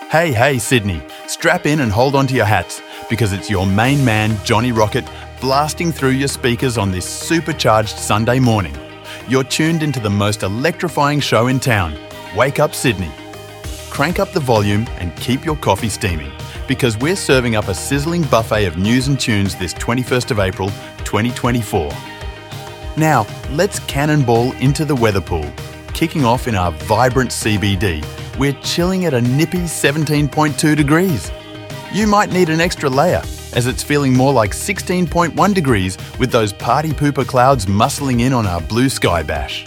Hey, Sydney, strap in and hold on to your hats because it's your main man, Johnny Rocket, blasting through your speakers on this supercharged Sunday morning. You're tuned into the most electrifying show in town, Wake Up Sydney. Crank up the volume and keep your coffee steaming because we're serving up a sizzling buffet of news and tunes this 21st of April, 2024. Now, let's cannonball into the weather pool, kicking off in our vibrant CBD. We're chilling at a nippy 17.2 degrees. You might need an extra layer, as it's feeling more like 16.1 degrees with those party pooper clouds muscling in on our blue sky bash.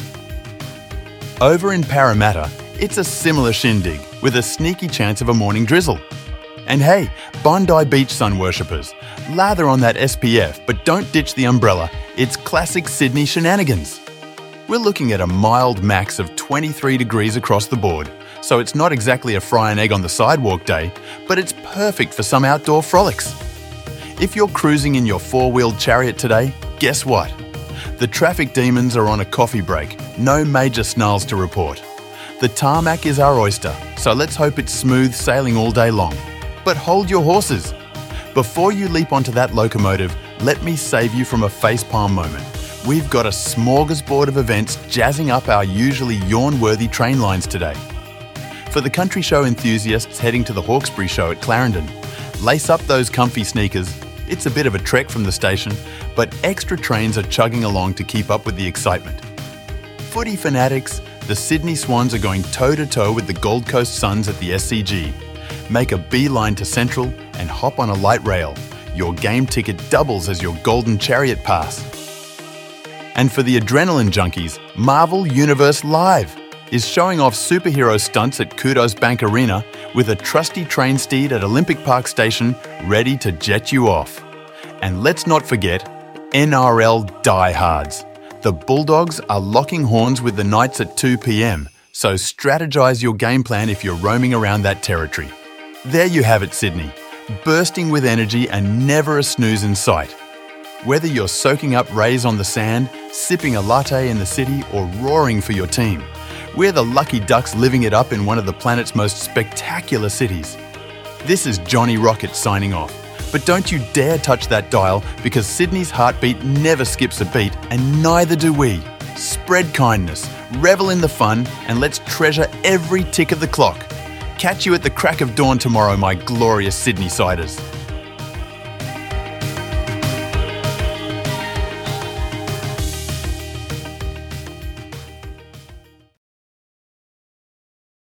Over in Parramatta, it's a similar shindig with a sneaky chance of a morning drizzle. And hey, Bondi Beach sun worshippers, lather on that SPF but don't ditch the umbrella. It's classic Sydney shenanigans. We're looking at a mild max of 23 degrees across the board, so it's not exactly a fry and egg on the sidewalk day, but it's perfect for some outdoor frolics. If you're cruising in your four-wheeled chariot today, guess what? The traffic demons are on a coffee break, no major snarls to report. The tarmac is our oyster, so let's hope it's smooth sailing all day long. But hold your horses. Before you leap onto that locomotive, let me save you from a facepalm moment. We've got a smorgasbord of events jazzing up our usually yawn-worthy train lines today. For the country show enthusiasts heading to the Hawkesbury show at Clarendon, lace up those comfy sneakers. It's a bit of a trek from the station, but extra trains are chugging along to keep up with the excitement. Footy fanatics, the Sydney Swans are going toe-to-toe with the Gold Coast Suns at the SCG. Make a beeline to Central and hop on a light rail. Your game ticket doubles as your golden chariot pass. And for the adrenaline junkies, Marvel Universe Live is showing off superhero stunts at Kudos Bank Arena with a trusty train steed at Olympic Park Station ready to jet you off. And let's not forget NRL diehards. The Bulldogs are locking horns with the Knights at 2 p.m, so strategize your game plan if you're roaming around that territory. There you have it, Sydney, bursting with energy and never a snooze in sight. Whether you're soaking up rays on the sand, sipping a latte in the city, or roaring for your team, we're the lucky ducks living it up in one of the planet's most spectacular cities. This is Johnny Rocket signing off. But don't you dare touch that dial because Sydney's heartbeat never skips a beat, and neither do we. Spread kindness, revel in the fun, and let's treasure every tick of the clock. Catch you at the crack of dawn tomorrow, my glorious Sydney-siders.